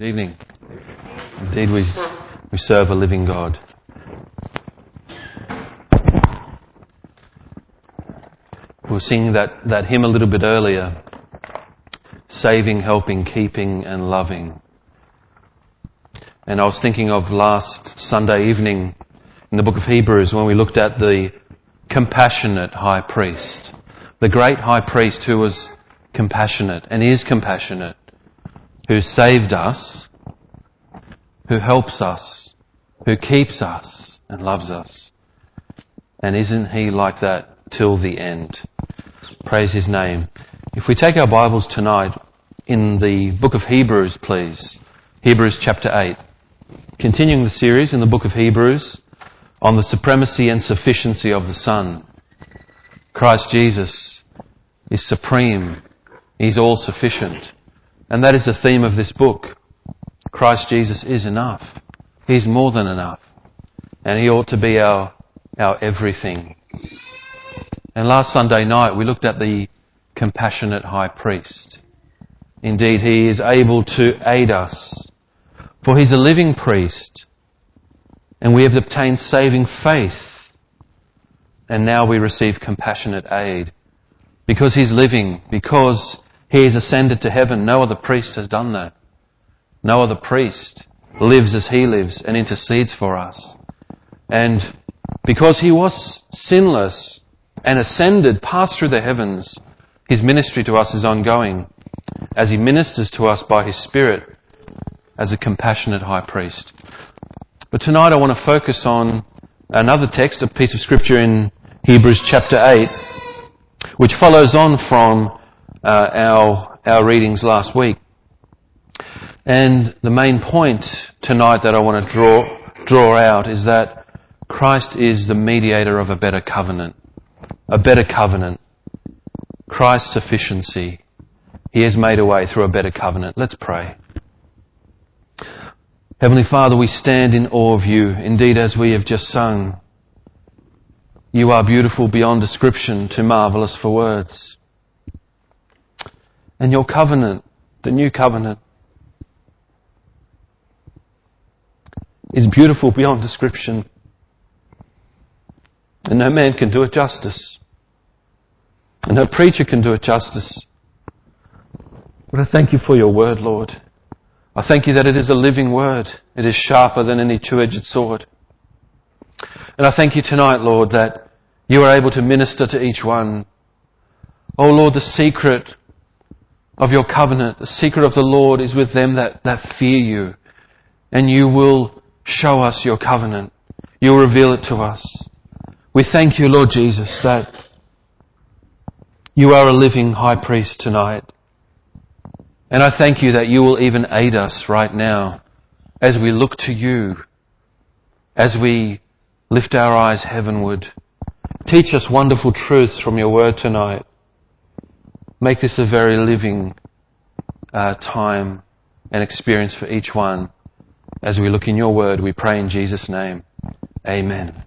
Good evening. Indeed, we serve a living God. We were singing that hymn a little bit earlier. Saving, helping, keeping and loving. And I was thinking of last Sunday evening in the book of Hebrews when we looked at the compassionate high priest. The great high priest who was compassionate and is compassionate. Who saved us, who helps us, who keeps us and loves us. And isn't He like that till the end? Praise His name. If we take our Bibles tonight in the book of Hebrews, please. Hebrews chapter 8. Continuing the series in the book of Hebrews on the supremacy and sufficiency of the Son. Christ Jesus is supreme. He's all sufficient. And that is the theme of this book. Christ Jesus is enough. He's more than enough. And He ought to be our everything. And last Sunday night we looked at the compassionate high priest. Indeed, He is able to aid us. For He's a living priest. And we have obtained saving faith. And now we receive compassionate aid. Because He's living, because He has ascended to heaven. No other priest has done that. No other priest lives as He lives and intercedes for us. And because He was sinless and ascended, passed through the heavens, His ministry to us is ongoing as He ministers to us by His Spirit as a compassionate high priest. But tonight I want to focus on another text, a piece of scripture in Hebrews chapter 8, which follows on from our readings last week. And the main point tonight that I want to draw out is that Christ is the mediator of a better covenant. A better covenant. Christ's sufficiency. He has made a way through a better covenant. Let's pray. Heavenly Father, we stand in awe of You. Indeed, as we have just sung, You are beautiful beyond description, too marvellous for words. And Your covenant, the new covenant, is beautiful beyond description. And no man can do it justice. And no preacher can do it justice. But I thank You for Your word, Lord. I thank You that it is a living word. It is sharper than any two-edged sword. And I thank You tonight, Lord, that You are able to minister to each one. Oh Lord, the secret of Your covenant, the secret of the Lord is with them that fear You. And You will show us Your covenant. You'll reveal it to us. We thank You, Lord Jesus, that You are a living high priest tonight. And I thank You that You will even aid us right now as we look to You, as we lift our eyes heavenward. Teach us wonderful truths from Your word tonight. Make this a very living time and experience for each one. As we look in Your word, we pray in Jesus' name. Amen.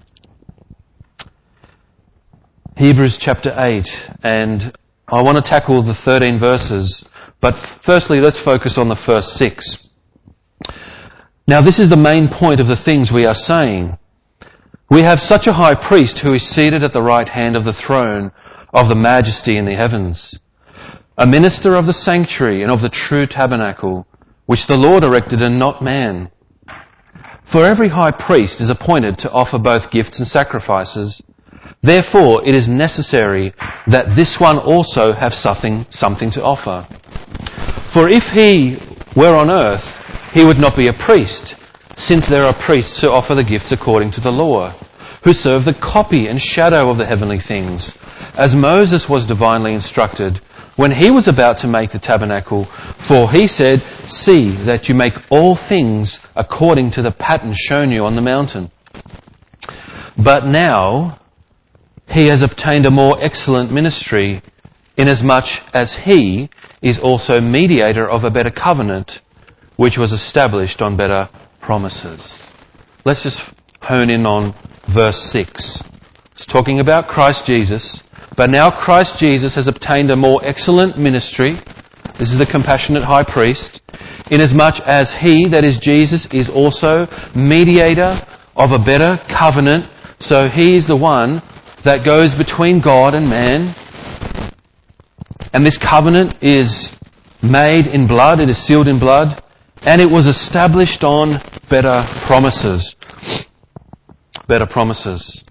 Hebrews chapter 8, and I want to tackle the 13 verses, but firstly let's focus on the first 6. Now this is the main point of the things we are saying. We have such a high priest who is seated at the right hand of the throne of the majesty in the heavens, a minister of the sanctuary and of the true tabernacle, which the Lord erected and not man. For every high priest is appointed to offer both gifts and sacrifices. Therefore it is necessary that this one also have something to offer. For if He were on earth, He would not be a priest, since there are priests who offer the gifts according to the law, who serve the copy and shadow of the heavenly things, as Moses was divinely instructed when he was about to make the tabernacle. For he said, "See that you make all things according to the pattern shown you on the mountain." But now He has obtained a more excellent ministry, inasmuch as He is also mediator of a better covenant, which was established on better promises. Let's just hone in on verse 6. It's talking about Christ Jesus, but now Christ Jesus has obtained a more excellent ministry. This is the compassionate high priest. inasmuch as He, that is Jesus, is also mediator of a better covenant. So He is the one that goes between God and man. And this covenant is made in blood, it is sealed in blood, and it was established on better promises. Better promises.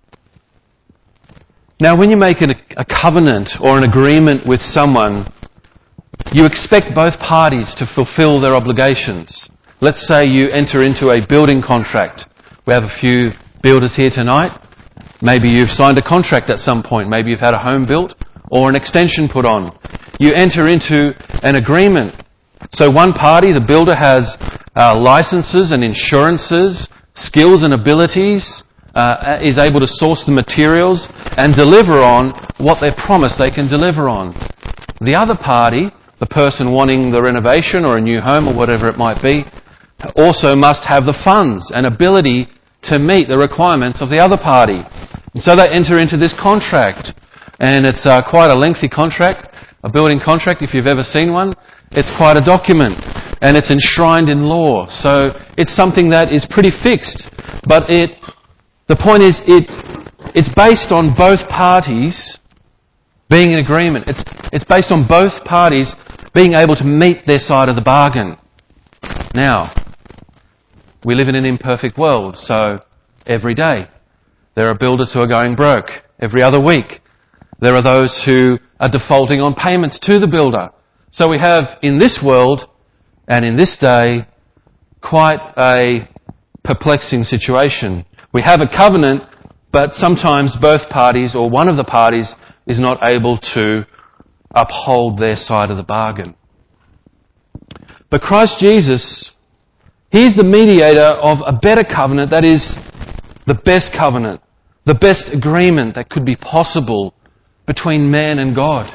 Now, when you make a covenant or an agreement with someone, you expect both parties to fulfill their obligations. Let's say you enter into a building contract. We have a few builders here tonight. Maybe you've signed a contract at some point. Maybe you've had a home built or an extension put on. You enter into an agreement. So one party, the builder, has licenses and insurances, skills and abilities, is able to source the materials and deliver on what they promise they can deliver on. The other party, the person wanting the renovation or a new home or whatever it might be, also must have the funds and ability to meet the requirements of the other party. And so they enter into this contract. And it's quite a lengthy contract, a building contract, if you've ever seen one. It's quite a document, and it's enshrined in law. So it's something that is pretty fixed. But the point is, it's based on both parties being in agreement. It's based on both parties being able to meet their side of the bargain. Now, we live in an imperfect world, so every day there are builders who are going broke. Every other week there are those who are defaulting on payments to the builder. So we have in this world and in this day quite a perplexing situation. We have a covenant, but sometimes both parties or one of the parties is not able to uphold their side of the bargain. But Christ Jesus, He's the mediator of a better covenant, that is the best covenant, the best agreement that could be possible between man and God.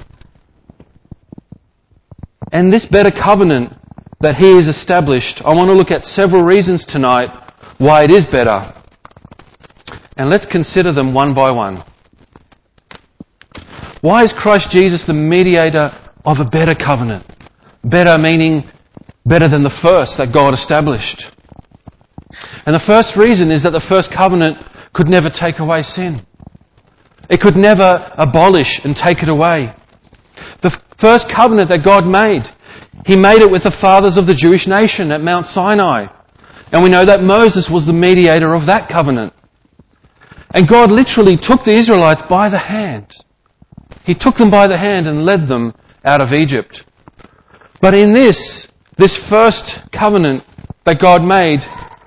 And this better covenant that He has established, I want to look at several reasons tonight why it is better. And let's consider them one by one. Why is Christ Jesus the mediator of a better covenant? Better meaning better than the first that God established. And the first reason is that the first covenant could never take away sin. It could never abolish and take it away. The first covenant that God made, He made it with the fathers of the Jewish nation at Mount Sinai. And we know that Moses was the mediator of that covenant. And God literally took the Israelites by the hand. He took them by the hand and led them out of Egypt. But in this first covenant that God made,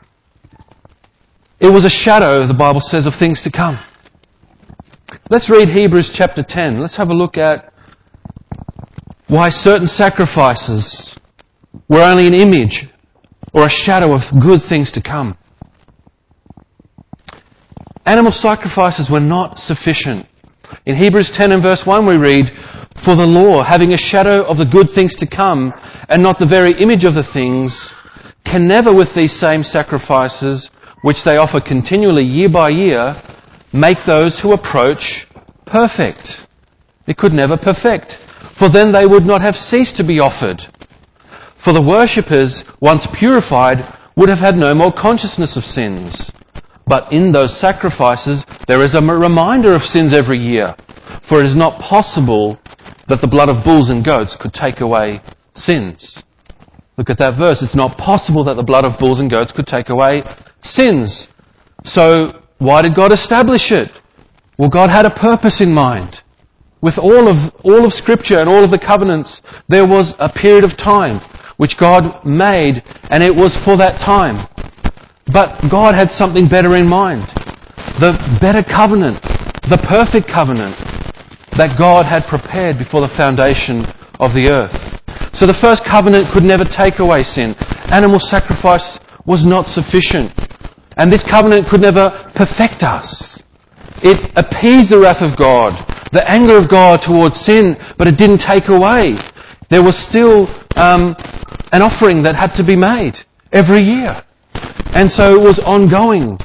it was a shadow, the Bible says, of things to come. Let's read Hebrews chapter 10. Let's have a look at why certain sacrifices were only an image or a shadow of good things to come. Animal sacrifices were not sufficient. In Hebrews 10 and verse 1 we read, "For the law, having a shadow of the good things to come, and not the very image of the things, can never with these same sacrifices, which they offer continually year by year, make those who approach perfect." It could never perfect, for then they would not have ceased to be offered. For the worshippers, once purified, would have had no more consciousness of sins. But in those sacrifices there is a reminder of sins every year, for it is not possible that the blood of bulls and goats could take away sins. Look at that verse. It's not possible that the blood of bulls and goats could take away sins. So why did God establish it? Well, God had a purpose in mind. With all of Scripture and all of the covenants, there was a period of time which God made, and it was for that time. But God had something better in mind. The better covenant, the perfect covenant that God had prepared before the foundation of the earth. So the first covenant could never take away sin. Animal sacrifice was not sufficient. And this covenant could never perfect us. It appeased the wrath of God, the anger of God towards sin, but it didn't take away. There was still an offering that had to be made every year. And so it was ongoing.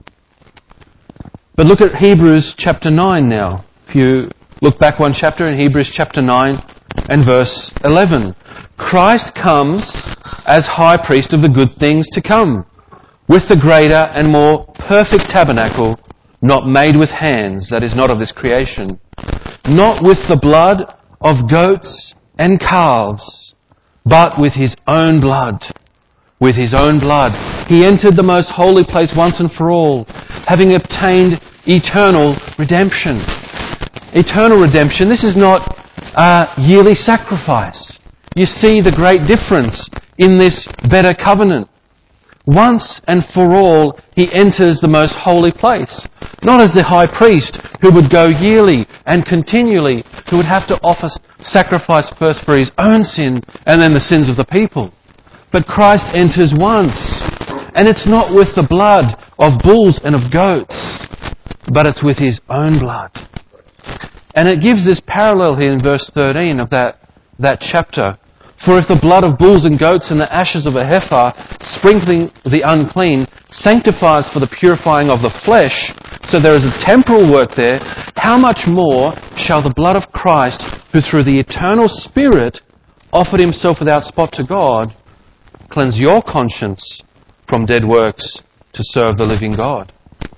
But look at Hebrews chapter 9 now. If you look back one chapter in Hebrews chapter 9, and verse 11. Christ comes as high priest of the good things to come, with the greater and more perfect tabernacle, not made with hands, that is not of this creation, not with the blood of goats and calves, but with his own blood. With his own blood. He entered the most holy place once and for all, having obtained eternal redemption. Eternal redemption, this is not a yearly sacrifice. You see the great difference in this better covenant. Once and for all, he enters the most holy place. Not as the high priest who would go yearly and continually, who would have to offer sacrifice first for his own sin and then the sins of the people. But Christ enters once, and it's not with the blood of bulls and of goats, but it's with his own blood. And it gives this parallel here in verse 13 of that chapter. For if the blood of bulls and goats and the ashes of a heifer, sprinkling the unclean, sanctifies for the purifying of the flesh, so there is a temporal work there, how much more shall the blood of Christ, who through the eternal Spirit offered himself without spot to God, cleanse your conscience from dead works to serve the living God?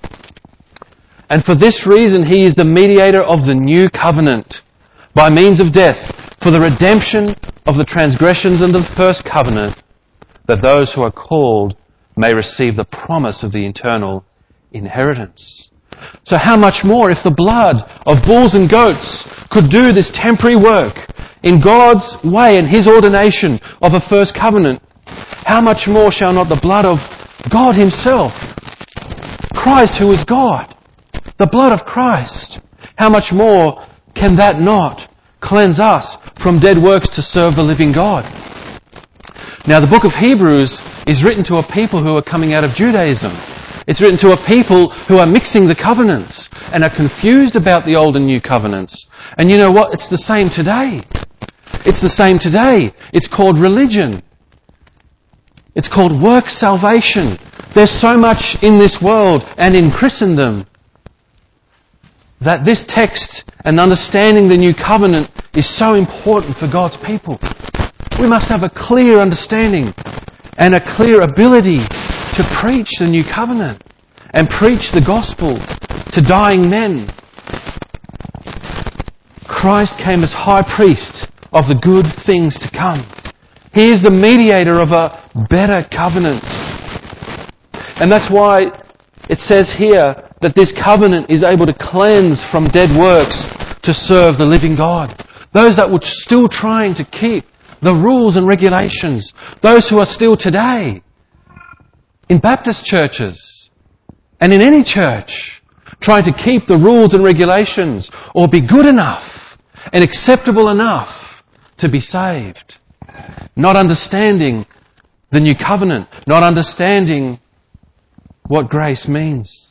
And for this reason he is the mediator of the new covenant, by means of death, for the redemption of the transgressions under the first covenant, that those who are called may receive the promise of the eternal inheritance. So how much more if the blood of bulls and goats could do this temporary work in God's way and his ordination of a first covenant, how much more shall not the blood of God himself, Christ who is God, the blood of Christ, how much more can that not cleanse us from dead works to serve the living God? Now the book of Hebrews is written to a people who are coming out of Judaism. It's written to a people who are mixing the covenants and are confused about the old and new covenants. And you know what? It's the same today. It's the same today. It's called religion. It's called work salvation. There's so much in this world and in Christendom that this text and understanding the new covenant is so important for God's people. We must have a clear understanding and a clear ability to preach the new covenant and preach the gospel to dying men. Christ came as high priest of the good things to come. He is the mediator of a better covenant. And that's why it says here that this covenant is able to cleanse from dead works to serve the living God. Those that were still trying to keep the rules and regulations, those who are still today in Baptist churches and in any church trying to keep the rules and regulations or be good enough and acceptable enough to be saved. Not understanding the new covenant, not understanding what grace means.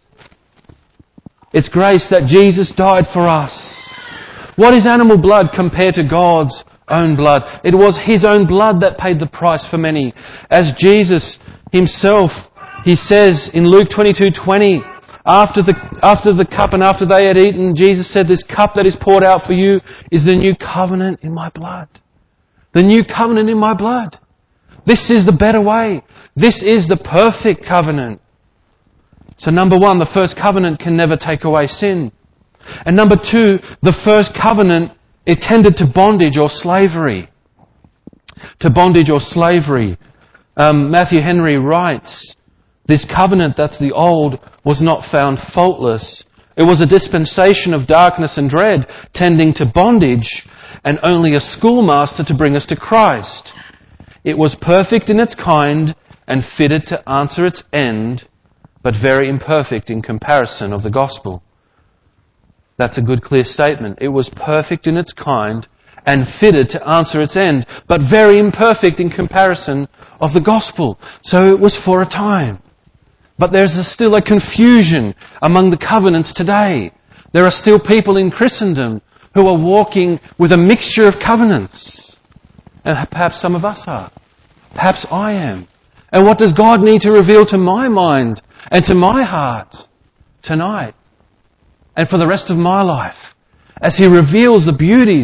It's grace that Jesus died for us. What is animal blood compared to God's own blood? It was his own blood that paid the price for many. As Jesus himself, he says in Luke 22:20, after the cup and after they had eaten, Jesus said, "This cup that is poured out for you is the new covenant in my blood." The new covenant in my blood. This is the better way. This is the perfect covenant. So number one, the first covenant can never take away sin. And number two, the first covenant, it tended to bondage or slavery. To bondage or slavery. Matthew Henry writes, this covenant, that's the old, was not found faultless. It was a dispensation of darkness and dread, tending to bondage, and only a schoolmaster to bring us to Christ. It was perfect in its kind and fitted to answer its end, but very imperfect in comparison of the gospel. That's a good, clear statement. It was perfect in its kind and fitted to answer its end, but very imperfect in comparison of the gospel. So it was for a time. But there's still a confusion among the covenants today. There are still people in Christendom who are walking with a mixture of covenants. And perhaps some of us are. Perhaps I am. And what does God need to reveal to my mind and to my heart tonight and for the rest of my life as He reveals the beauties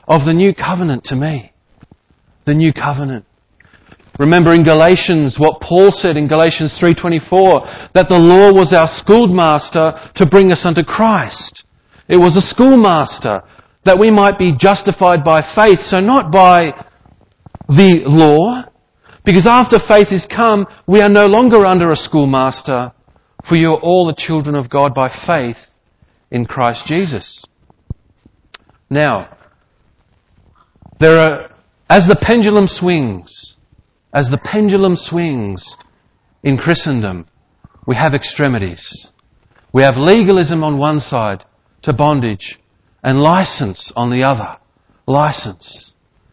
of the new covenant to me. The new covenant. Remember in Galatians what Paul said in Galatians 3:24, that the law was our schoolmaster to bring us unto Christ. It was a schoolmaster that we might be justified by faith, so not by the law, because after faith is come, we are no longer under a schoolmaster, for you are all the children of God by faith in Christ Jesus. Now, as the pendulum swings in Christendom, we have extremities. We have legalism on one side to bondage and license on the other. License.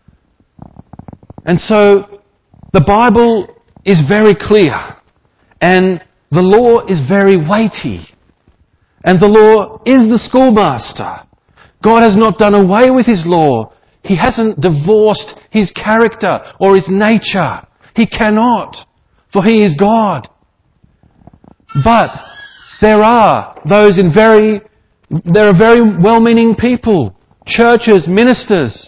And so the Bible is very clear and the law is very weighty. And the law is the schoolmaster. God has not done away with His law. He hasn't divorced His character or His nature. He cannot, for He is God. But there are very well-meaning people, churches, ministers,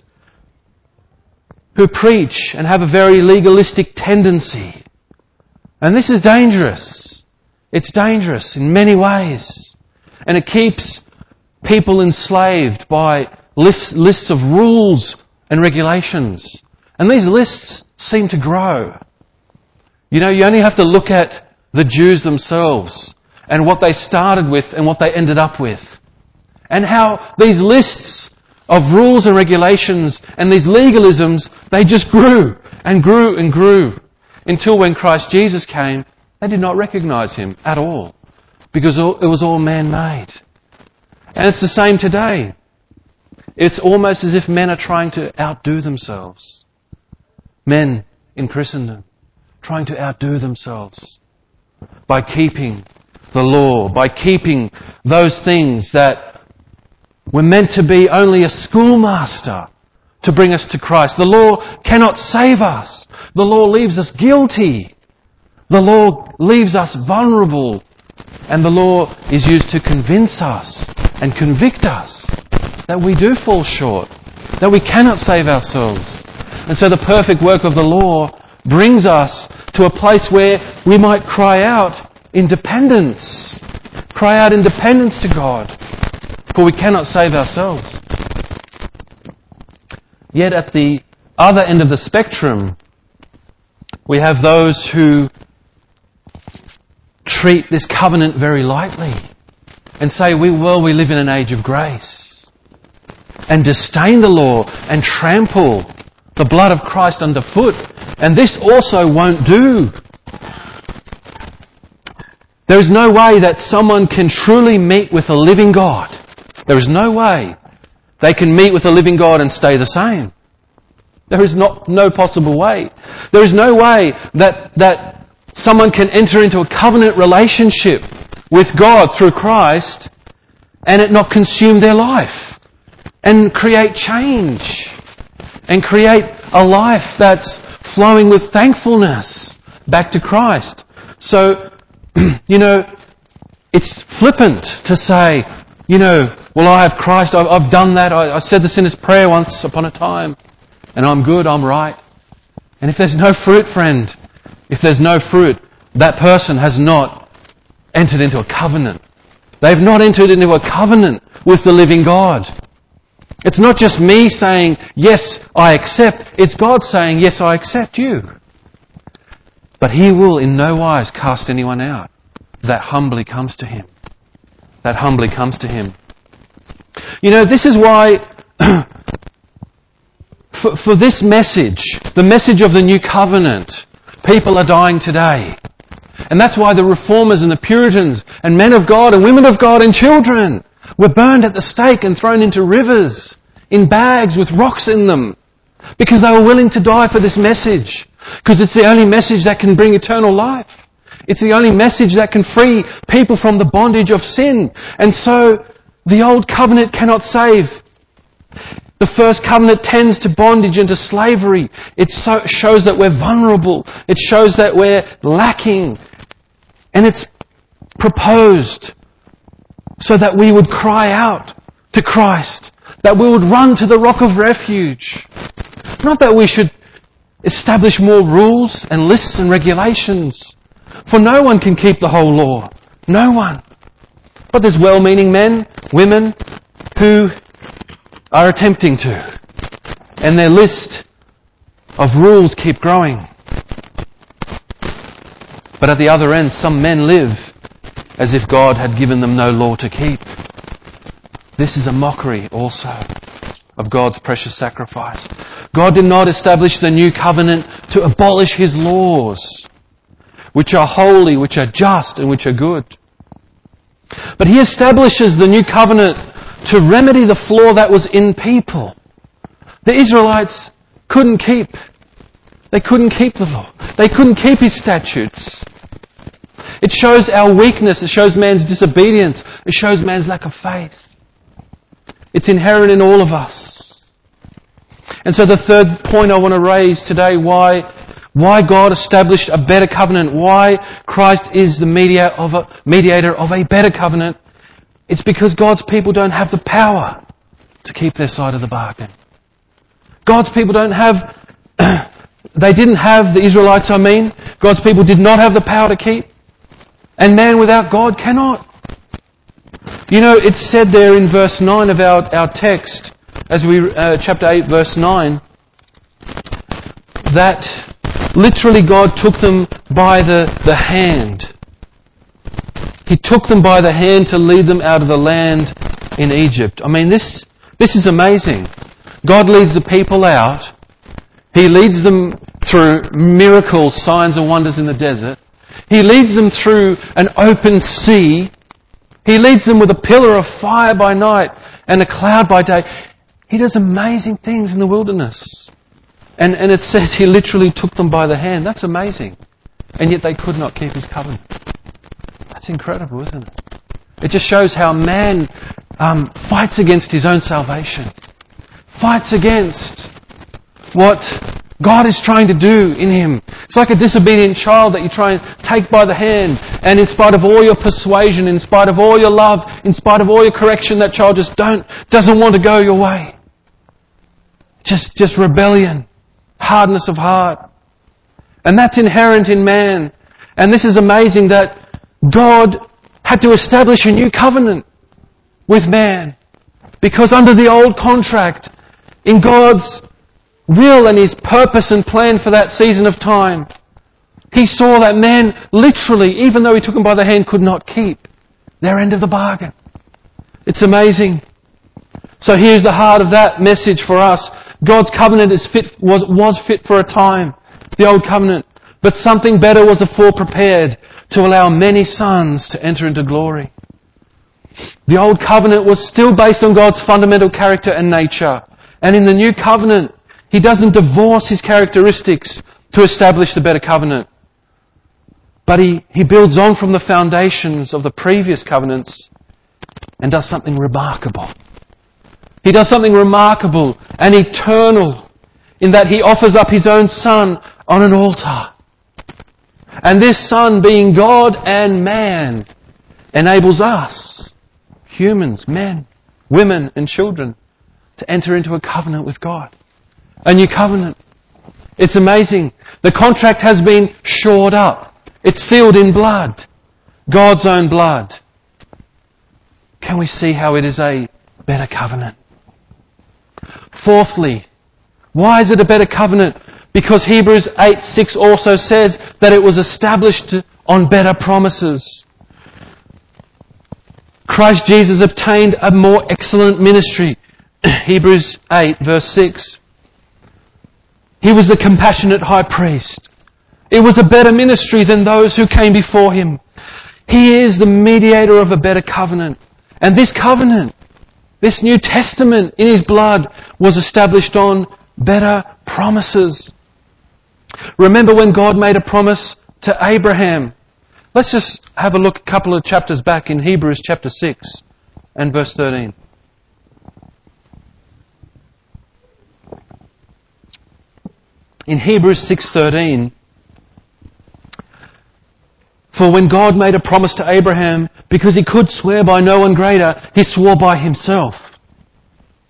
who preach and have a very legalistic tendency. And this is dangerous. It's dangerous in many ways. And it keeps people enslaved by lists of rules and regulations. And these lists seem to grow. You know, you only have to look at the Jews themselves and what they started with and what they ended up with. And how these lists of rules and regulations and these legalisms, they just grew and grew and grew until when Christ Jesus came, they did not recognize Him at all because it was all man-made. And it's the same today. It's almost as if men are trying to outdo themselves. Men in Christendom trying to outdo themselves by keeping the law, by keeping those things that were meant to be only a schoolmaster to bring us to Christ. The law cannot save us. The law leaves us guilty. The law leaves us vulnerable. And the law is used to convince us and convict us that we do fall short, that we cannot save ourselves. And so the perfect work of the law brings us to a place where we might cry out in dependence. Cry out in dependence to God, for we cannot save ourselves. Yet at the other end of the spectrum, we have those who treat this covenant very lightly and say, we live in an age of grace, and disdain the law and trample the blood of Christ underfoot. And this also won't do. There is no way that someone can truly meet with a living God. There is no way they can meet with a living God and stay the same. There is no possible way. There is no way that someone can enter into a covenant relationship with God through Christ and it not consume their life and create change and create a life that's flowing with thankfulness back to Christ. So, it's flippant to say, I have Christ, I've done that, I said the sinner's prayer once upon a time, and I'm good, I'm right. And if there's no fruit, friend, if there's no fruit, that person has not entered into a covenant. They've not entered into a covenant with the living God. It's not just me saying, yes, I accept. It's God saying, yes, I accept you. But He will in no wise cast anyone out that humbly comes to Him. That humbly comes to Him. This is why for this message, the message of the new covenant, people are dying today. And that's why the reformers and the Puritans and men of God and women of God and children were burned at the stake and thrown into rivers in bags with rocks in them because they were willing to die for this message, because it's the only message that can bring eternal life. It's the only message that can free people from the bondage of sin. And so the old covenant cannot save. The first covenant tends to bondage and to slavery. It shows that we're vulnerable. It shows that we're lacking. And it's proposed so that we would cry out to Christ, that we would run to the rock of refuge. Not that we should establish more rules and lists and regulations, for no one can keep the whole law. No one. But there's well-meaning men, women, who are attempting to. And their list of rules keep growing. But at the other end, some men live as if God had given them no law to keep. This is a mockery also of God's precious sacrifice. God did not establish the new covenant to abolish His laws, which are holy, which are just, and which are good. But He establishes the new covenant to remedy the flaw that was in people. The Israelites couldn't keep the law. They couldn't keep His statutes. It shows our weakness. It shows man's disobedience. It shows man's lack of faith. It's inherent in all of us. And so the third point I want to raise today, why God established a better covenant, why Christ is the mediator of a better covenant, it's because God's people don't have the power to keep their side of the bargain. God's people don't have, they didn't have, the Israelites God's people did not have the power to keep. And man without God cannot. You know, it's said there in verse 9 of our text, as we, chapter 8 verse 9, that literally God took them by the hand. He took them by the hand to lead them out of the land in Egypt. I mean, this is amazing. God leads the people out. He leads them through miracles, signs and wonders in the desert. He leads them through an open sea. He leads them with a pillar of fire by night and a cloud by day. He does amazing things in the wilderness. And it says He literally took them by the hand. That's amazing. And yet they could not keep His covenant. That's incredible, isn't it? It just shows how man fights against his own salvation. Fights against what God is trying to do in him. It's like a disobedient child that you try and take by the hand, and in spite of all your persuasion, in spite of all your love, in spite of all your correction, that child just doesn't want to go your way. Just rebellion, hardness of heart. And that's inherent in man. And this is amazing that God had to establish a new covenant with man. Because under the old contract, in God's will and His purpose and plan for that season of time, He saw that man literally, even though He took them by the hand, could not keep their end of the bargain. It's amazing. So here's the heart of that message for us. God's covenant was fit for a time, the old covenant, but something better was afore prepared to allow many sons to enter into glory. The old covenant was still based on God's fundamental character and nature. And in the new covenant, He doesn't divorce His characteristics to establish the better covenant. But He builds on from the foundations of the previous covenants and does something remarkable. He does something remarkable and eternal in that He offers up His own Son on an altar. And this Son, being God and man, enables us, humans, men, women and children, to enter into a covenant with God. A new covenant. It's amazing. The contract has been shored up. It's sealed in blood. God's own blood. Can we see how it is a better covenant? Fourthly, why is it a better covenant? Because Hebrews 8:6 also says that it was established on better promises. Christ Jesus obtained a more excellent ministry. Hebrews 8 verse 6. He was the compassionate high priest. It was a better ministry than those who came before Him. He is the mediator of a better covenant. And this covenant, this New Testament in His blood, was established on better promises. Remember when God made a promise to Abraham? Let's just have a look a couple of chapters back in Hebrews chapter 6 and verse 13. In Hebrews 6:13, for when God made a promise to Abraham, because He could swear by no one greater, He swore by Himself.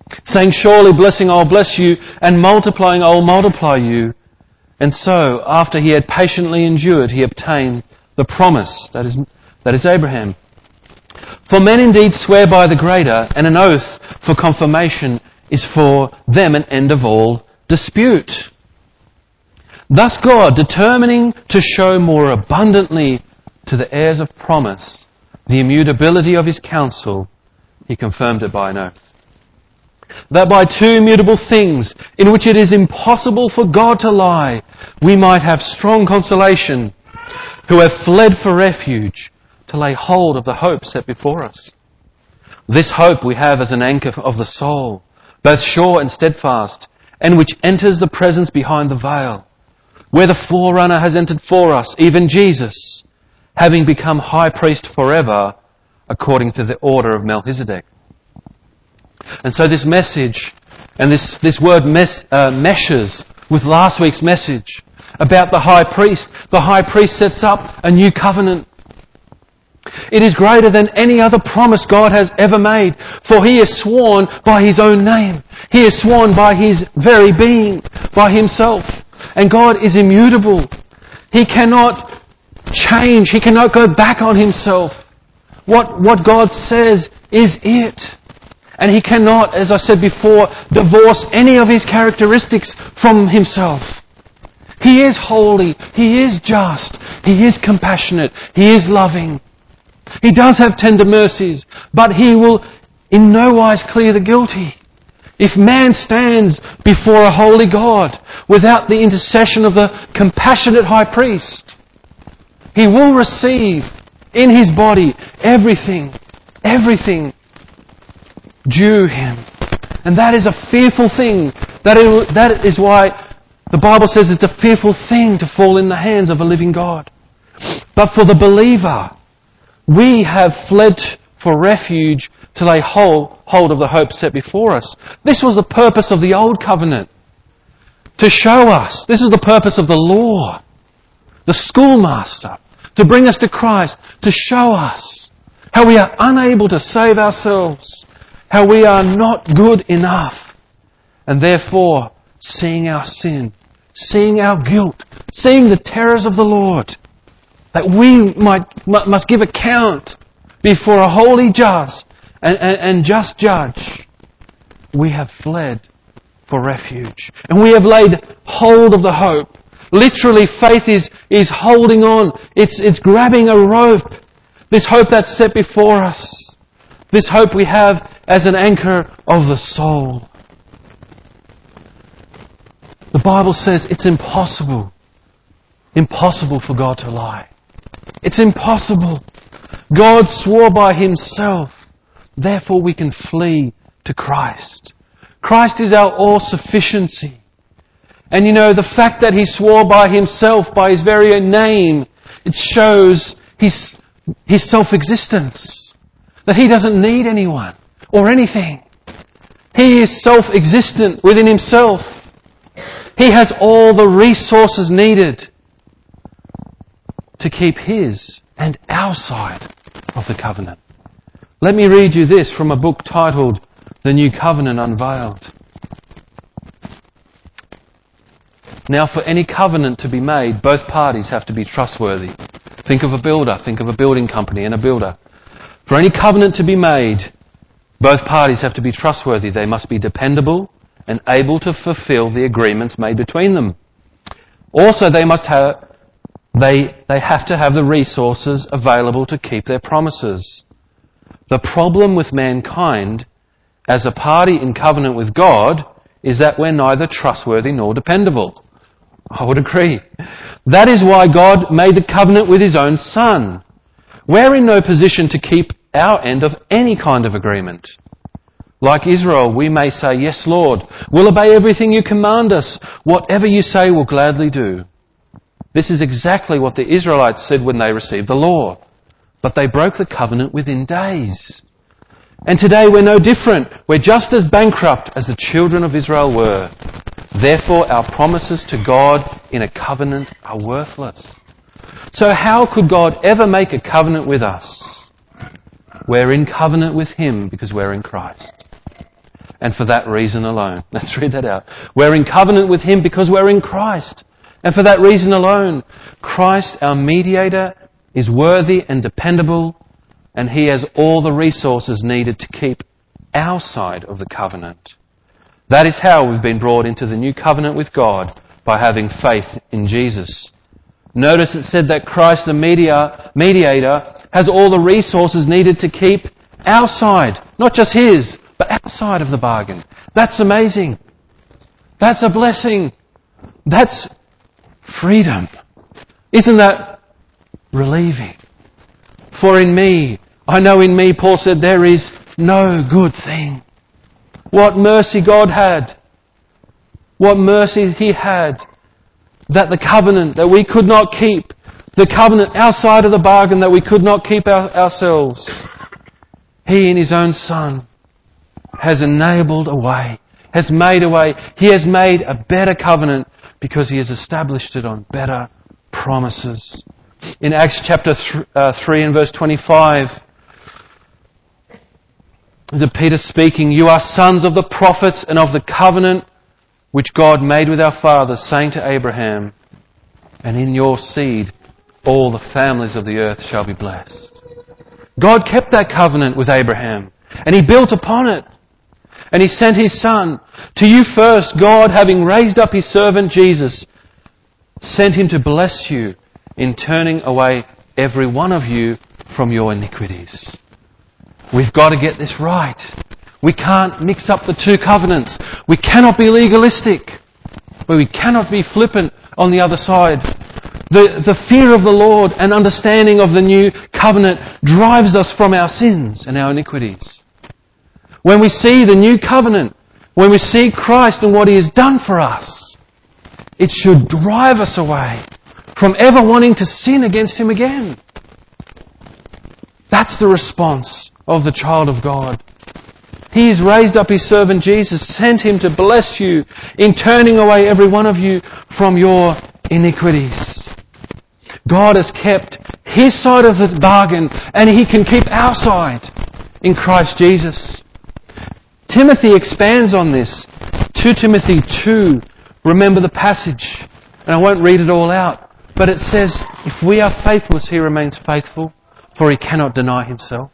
saying, surely blessing I'll bless you, and multiplying I'll multiply you. And so, after he had patiently endured, he obtained the promise, that is Abraham. For men indeed swear by the greater, and an oath for confirmation is for them an end of all dispute. Thus God, determining to show more abundantly to the heirs of promise the immutability of his counsel, he confirmed it by an oath. That by two immutable things, in which it is impossible for God to lie, we might have strong consolation, who have fled for refuge, to lay hold of the hope set before us. This hope we have as an anchor of the soul, both sure and steadfast, and which enters the presence behind the veil, where the forerunner has entered for us, even Jesus, having become high priest forever, according to the order of Melchizedek. And so this message, and this word meshes with last week's message about the high priest. The high priest sets up a new covenant. It is greater than any other promise God has ever made, for he is sworn by his own name. He is sworn by his very being, by himself. And God is immutable. He cannot change. He cannot go back on himself. What God says is it. And he cannot, as I said before, divorce any of his characteristics from himself. He is holy. He is just. He is compassionate. He is loving. He does have tender mercies, but he will in no wise clear the guilty. If man stands before a holy God without the intercession of the compassionate high priest, he will receive in his body everything due him. And that is a fearful thing. That is why the Bible says it's a fearful thing to fall in the hands of a living God. But for the believer, we have fled for refuge to lay hold of the hope set before us. This was the purpose of the Old Covenant. To show us. This is the purpose of the law. The schoolmaster. To bring us to Christ. To show us how we are unable to save ourselves. How we are not good enough. And therefore, seeing our sin. Seeing our guilt. Seeing the terrors of the Lord. That we must give account before a holy judge and just judge. We have fled for refuge. And we have laid hold of the hope. Literally, faith is holding on. It's grabbing a rope. This hope that's set before us. This hope we have as an anchor of the soul. The Bible says it's impossible for God to lie. It's impossible. God swore by himself. Therefore we can flee to Christ. Christ is our all-sufficiency. And you know, the fact that he swore by himself, by his very name, it shows his self-existence. That he doesn't need anyone or anything. He is self-existent within himself. He has all the resources needed to keep his and our side of the covenant. Let me read you this from a book titled The New Covenant Unveiled. Now, for any covenant to be made, both parties have to be trustworthy. Think of a builder, think of a building company and a builder. For any covenant to be made, both parties have to be trustworthy. They must be dependable and able to fulfill the agreements made between them. Also, they have to have the resources available to keep their promises. The problem with mankind as a party in covenant with God is that we're neither trustworthy nor dependable. I would agree. That is why God made the covenant with his own Son. We're in no position to keep our end of any kind of agreement. Like Israel, we may say, yes, Lord, we'll obey everything you command us. Whatever you say, we'll gladly do. This is exactly what the Israelites said when they received the law. But they broke the covenant within days. And today we're no different. We're just as bankrupt as the children of Israel were. Therefore, our promises to God in a covenant are worthless. So how could God ever make a covenant with us? We're in covenant with him because we're in Christ. and for that reason alone. Let's read that out. We're in covenant with Him because we're in Christ. And for that reason alone, Christ, our mediator, is worthy and dependable, and He has all the resources needed to keep our side of the covenant. That is how we've been brought into the new covenant with God, by having faith in Jesus. Notice it said that Christ, the mediator, has all the resources needed to keep our side, not just His, but our side of the bargain. That's amazing. That's a blessing. That's freedom. Isn't that relieving? For in me, I know in me, Paul said, there is no good thing. What mercy God had. What mercy He had. That the covenant that we could not keep, the covenant outside of the bargain that we could not keep ourselves, He in His own Son has enabled a way, has made a way. He has made a better covenant because He has established it on better promises. In Acts chapter 3 and verse 25, Peter speaking, you are sons of the prophets and of the covenant which God made with our fathers, saying to Abraham, and in your seed all the families of the earth shall be blessed. God kept that covenant with Abraham, and He built upon it. And He sent His Son. To you first, God, having raised up His servant Jesus, sent Him to bless you in turning away every one of you from your iniquities. We've got to get this right. We can't mix up the two covenants. We cannot be legalistic, but we cannot be flippant on the other side. The fear of the Lord and understanding of the new covenant drives us from our sins and our iniquities. When we see the new covenant, when we see Christ and what He has done for us, it should drive us away from ever wanting to sin against Him again. That's the response of the child of God. He has raised up His servant Jesus, sent Him to bless you in turning away every one of you from your iniquities. God has kept His side of the bargain, and He can keep our side in Christ Jesus. Timothy expands on this. 2 Timothy 2, remember the passage, and I won't read it all out, but it says, if we are faithless, He remains faithful, for He cannot deny Himself.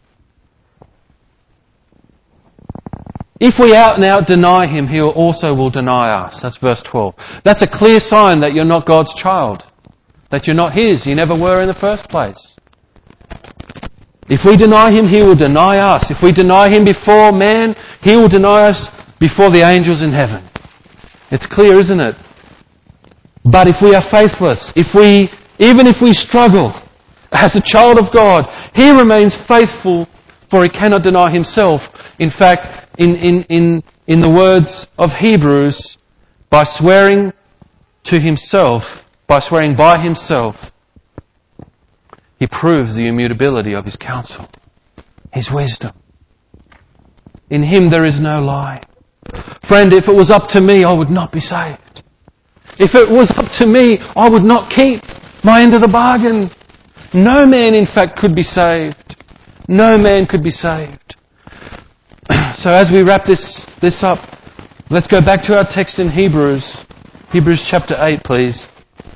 If we out and out deny Him, He also will deny us. That's verse 12. That's a clear sign that you're not God's child. That you're not His. You never were in the first place. If we deny Him, He will deny us. If we deny Him before man, He will deny us before the angels in heaven. It's clear, isn't it? But if we are faithless, even if we struggle as a child of God, He remains faithful, for He cannot deny Himself. In fact, in the words of Hebrews, by swearing to Himself, by swearing by Himself, He proves the immutability of His counsel, His wisdom. In Him there is no lie. Friend, if it was up to me, I would not be saved. If it was up to me, I would not keep my end of the bargain. No man, in fact, could be saved. No man could be saved. So as we wrap this up, let's go back to our text in Hebrews. Hebrews chapter 8, please.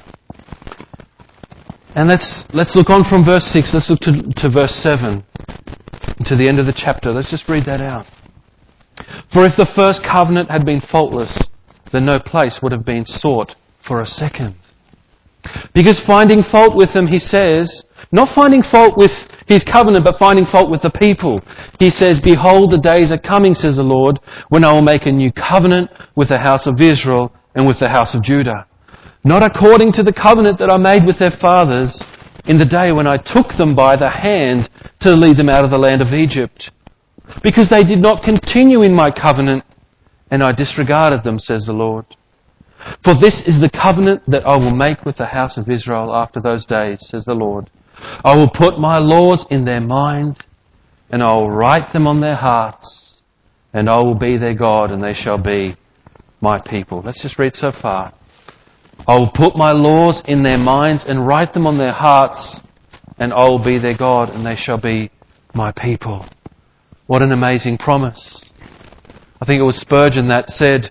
And let's look on from verse 6. Let's look to verse 7. To the end of the chapter. Let's just read that out. For if the first covenant had been faultless, then no place would have been sought for a second. Because finding fault with them, he says, not finding fault with His covenant, but finding fault with the people. He says, behold, the days are coming, says the Lord, when I will make a new covenant with the house of Israel and with the house of Judah. Not according to the covenant that I made with their fathers in the day when I took them by the hand to lead them out of the land of Egypt. Because they did not continue in my covenant, and I disregarded them, says the Lord. For this is the covenant that I will make with the house of Israel after those days, says the Lord. I will put my laws in their mind, and I will write them on their hearts, and I will be their God, and they shall be my people. Let's just read so far. I will put my laws in their minds and write them on their hearts, and I will be their God, and they shall be my people. What an amazing promise. think it was Spurgeon that said,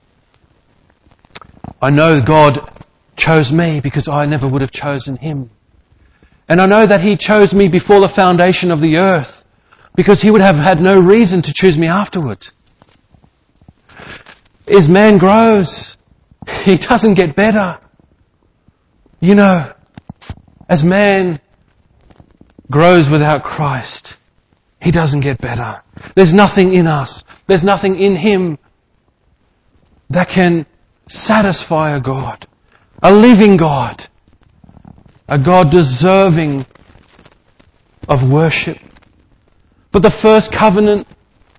I know God chose me because I never would have chosen Him. And I know that He chose me before the foundation of the earth because He would have had no reason to choose me afterwards. As man grows, he doesn't get better. You know, as man grows without Christ, he doesn't get better. There's nothing in us, there's nothing in Him that can satisfy a God, a living God, a God deserving of worship. But the first covenant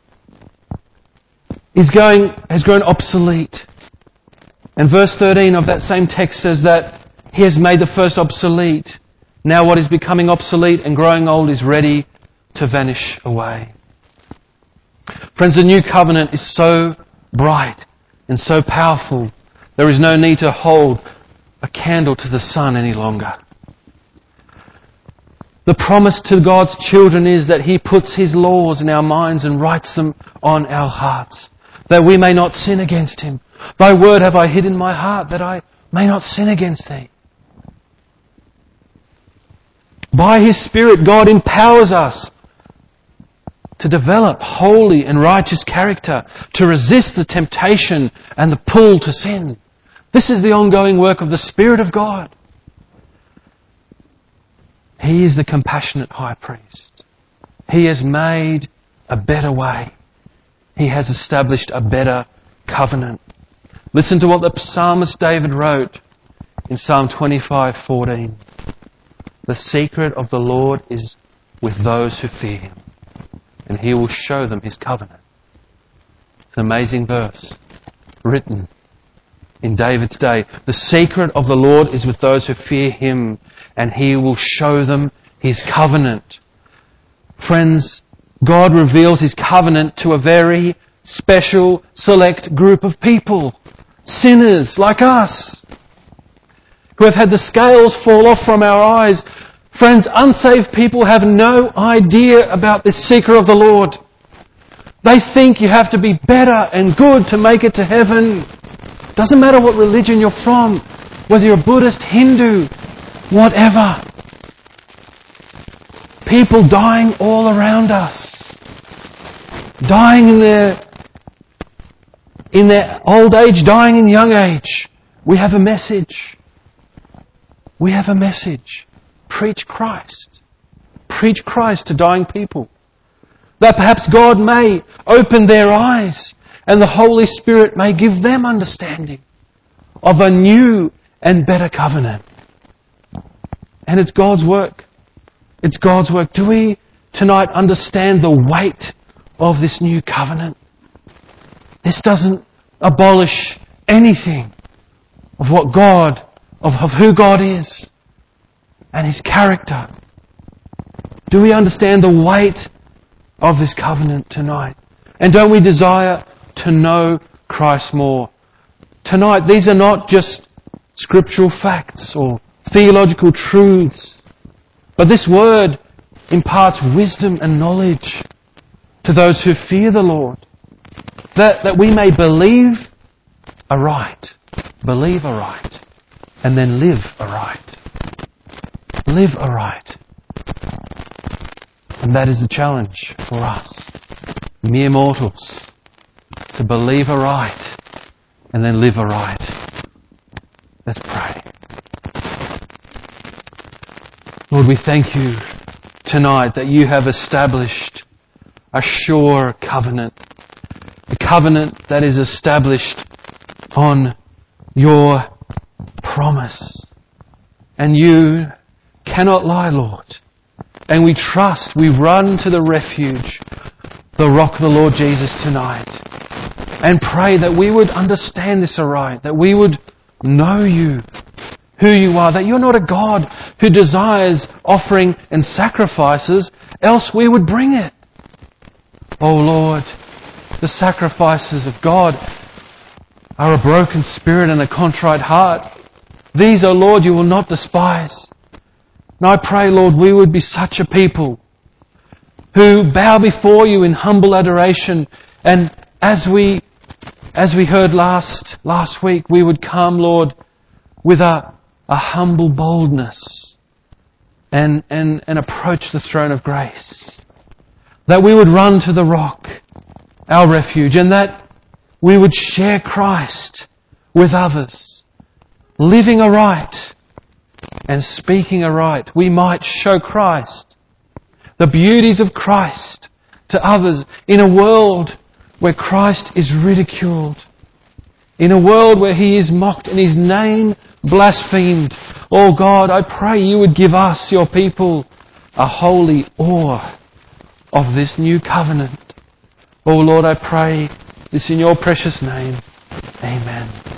has grown obsolete. And verse 13 of that same text says that He has made the first obsolete. Now what is becoming obsolete and growing old is ready to vanish away. Friends, the new covenant is so bright and so powerful, there is no need to hold a candle to the sun any longer. The promise to God's children is that He puts His laws in our minds and writes them on our hearts, that we may not sin against Him. Thy word have I hid in my heart, that I may not sin against Thee. By His Spirit, God empowers us to develop holy and righteous character, to resist the temptation and the pull to sin. This is the ongoing work of the Spirit of God. He is the compassionate high priest. He has made a better way. He has established a better covenant. Listen to what the psalmist David wrote in Psalm 25:14. The secret of the Lord is with those who fear Him, and He will show them His covenant. It's an amazing verse written in David's day. The secret of the Lord is with those who fear Him, and He will show them His covenant. Friends, God reveals His covenant to a very special, select group of people. Sinners like us, who have had the scales fall off from our eyes. Friends, unsaved people have no idea about this secret of the Lord. They think you have to be better and good to make it to heaven. Doesn't matter what religion you're from, whether you're Buddhist, Hindu, whatever. People dying all around us. Dying in their old age, dying in young age. We have a message. We have a message. Preach Christ. Preach Christ to dying people. That perhaps God may open their eyes and the Holy Spirit may give them understanding of a new and better covenant. And it's God's work. It's God's work. Do we tonight understand the weight of this new covenant? This doesn't abolish anything of what God, of who God is and His character. Do we understand the weight of this covenant tonight? And don't we desire to know Christ more? Tonight, these are not just scriptural facts or theological truths, but this word imparts wisdom and knowledge to those who fear the Lord, that we may believe aright, and then live aright. Live aright. And that is the challenge for us, mere mortals, to believe aright and then live aright. Let's pray. Lord, we thank You tonight that You have established a sure covenant, a covenant that is established on Your promise. And You cannot lie, Lord. And we trust, we run to the refuge, the rock of the Lord Jesus tonight, and pray that we would understand this aright, that we would know You, who You are, that You're not a God who desires offering and sacrifices, else we would bring it. Oh Lord, the sacrifices of God are a broken spirit and a contrite heart. These, O Lord, You will not despise. And I pray, Lord, we would be such a people who bow before You in humble adoration and as we heard last week, we would come, Lord, with a humble boldness and approach the throne of grace. That we would run to the rock, our refuge, and that we would share Christ with others, living aright and speaking aright. We might show Christ, the beauties of Christ, to others in a world where Christ is ridiculed, in a world where He is mocked and His name blasphemed. Oh God, I pray You would give us, Your people, a holy awe of this new covenant. Oh Lord, I pray this in Your precious name. Amen.